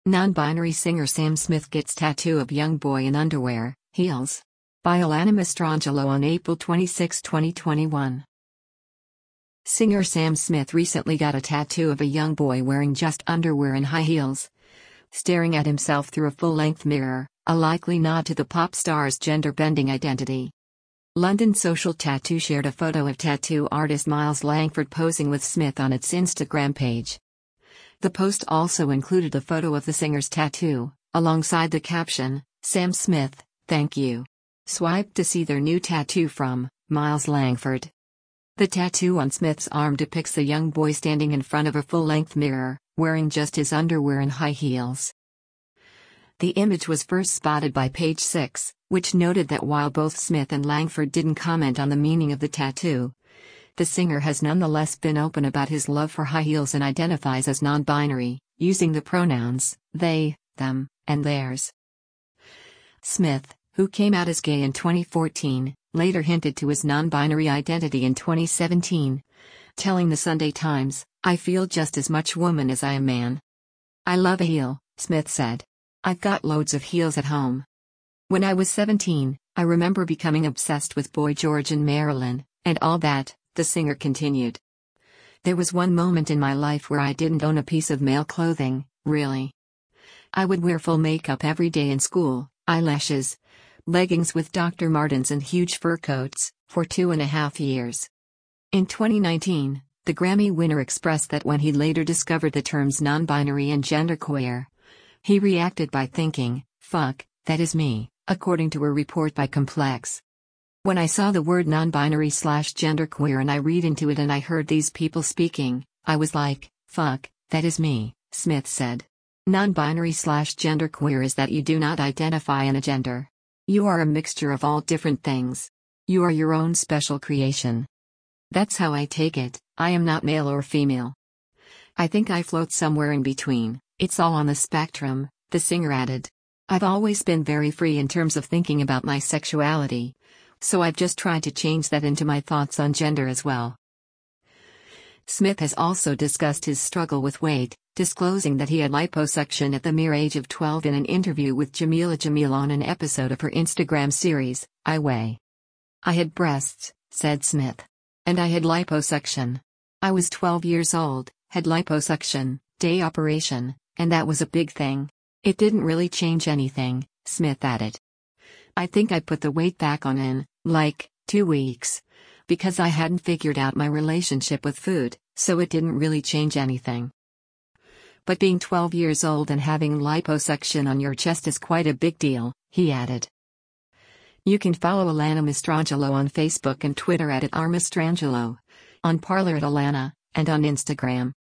Non-binary singer Sam Smith gets tattoo of young boy in underwear, heels. By Alana Mastrangelo on April 26, 2021. Singer Sam Smith recently got a tattoo of a young boy wearing just underwear and high heels, staring at himself through a full-length mirror, a likely nod to the pop star's gender-bending identity. London Social Tattoo shared a photo of tattoo artist Miles Langford posing with Smith on its Instagram page. The post also included a photo of the singer's tattoo, alongside the caption, "Sam Smith, thank you." Swipe to see their new tattoo from Miles Langford. The tattoo on Smith's arm depicts a young boy standing in front of a full-length mirror, wearing just his underwear and high heels. The image was first spotted by Page Six, which noted that while both Smith and Langford didn't comment on the meaning of the tattoo, the singer has nonetheless been open about his love for high heels and identifies as non-binary, using the pronouns they, them, and theirs. Smith, who came out as gay in 2014, later hinted to his non-binary identity in 2017, telling the Sunday Times, "I feel just as much woman as I am man. I love a heel," Smith said. "I've got loads of heels at home. When I was 17, I remember becoming obsessed with Boy George and Marilyn, and all that," the singer continued. "There was one moment in my life where I didn't own a piece of male clothing, really. I would wear full makeup every day in school, eyelashes, leggings with Dr. Martens and huge fur coats, for 2.5 years. In 2019, the Grammy winner expressed that when he later discovered the terms non-binary and genderqueer, he reacted by thinking, "Fuck, that is me," according to a report by Complex. "When I saw the word non-binary/genderqueer and I read into it and I heard these people speaking, I was like, fuck, that is me," Smith said. Non-binary/genderqueer is that you do not identify in a gender. You are a mixture of all different things. You are your own special creation. That's how I take it. I am not male or female. I think I float somewhere in between. It's all on the spectrum," the singer added. "I've always been very free in terms of thinking about my sexuality, so I've just tried to change that into my thoughts on gender as well." Smith has also discussed his struggle with weight, disclosing that he had liposuction at the mere age of 12 in an interview with Jamila Jamil on an episode of her Instagram series, I Weigh. "I had breasts," said Smith. "And I had liposuction. I was 12 years old, had liposuction, day operation, and that was a big thing. It didn't really change anything," Smith added. "I think I put the weight back on in, 2 weeks. Because I hadn't figured out my relationship with food, so it didn't really change anything. But being 12 years old and having liposuction on your chest is quite a big deal," he added. You can follow Alana Mastrangelo on Facebook and Twitter @RMastrangelo, on Parler @Alana, and on Instagram